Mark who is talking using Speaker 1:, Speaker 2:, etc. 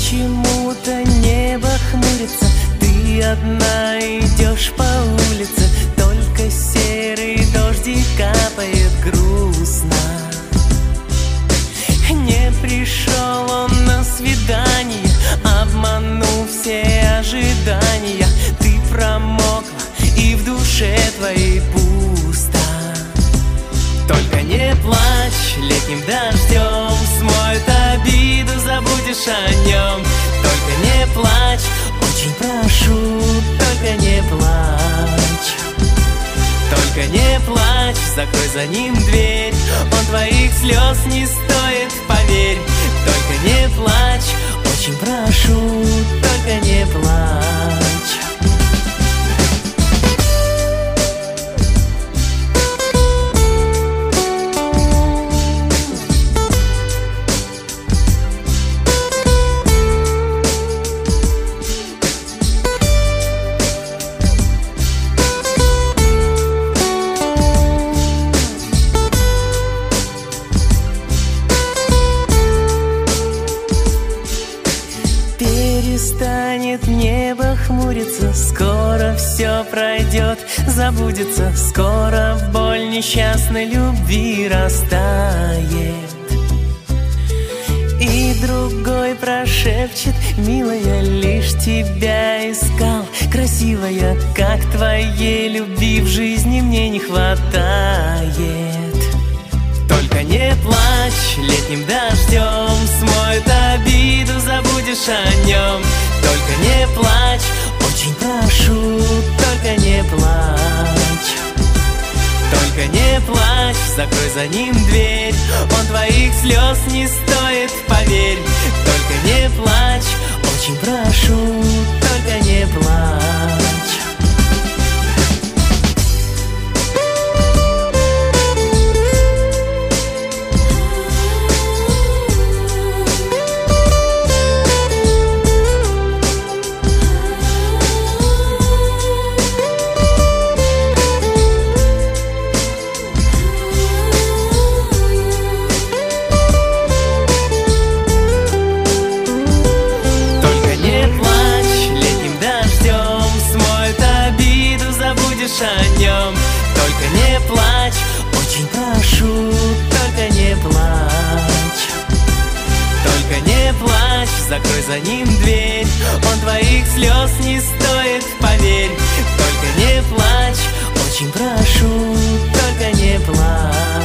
Speaker 1: Почему-то небо хмурится, ты одна идешь по улице, только серый дождик капает грустно. Не пришел он на свидание, обманув все ожидания. Ты промокла, и в душе твоей пусто. Только не плачь, летним дождем смоет обиду, забудешь о нем. Только не плачь, очень прошу, только не плачь. Только не плачь, закрой за ним дверь, он твоих слез не стоит, поверь. Только не плачь, очень прошу, только не плачь. Перестанет небо хмуриться, скоро все пройдет, забудется, скоро в боль несчастной любви растает. И другой прошепчет: милая, лишь тебя искал, красивая, как твоей любви в жизни мне не хватает. Только не плачь, летним дождем смоет обиду, забудешь о нем. Только не плачь, очень прошу, только не плачь. Только не плачь, закрой за ним дверь, он твоих слез не стоит, поверь. Только не плачь, очень прошу, только не плачь. О нем. Только не плачь, очень прошу, только не плачь. Только не плачь, закрой за ним дверь, он твоих слез не стоит, поверь. Только не плачь, очень прошу, только не плачь.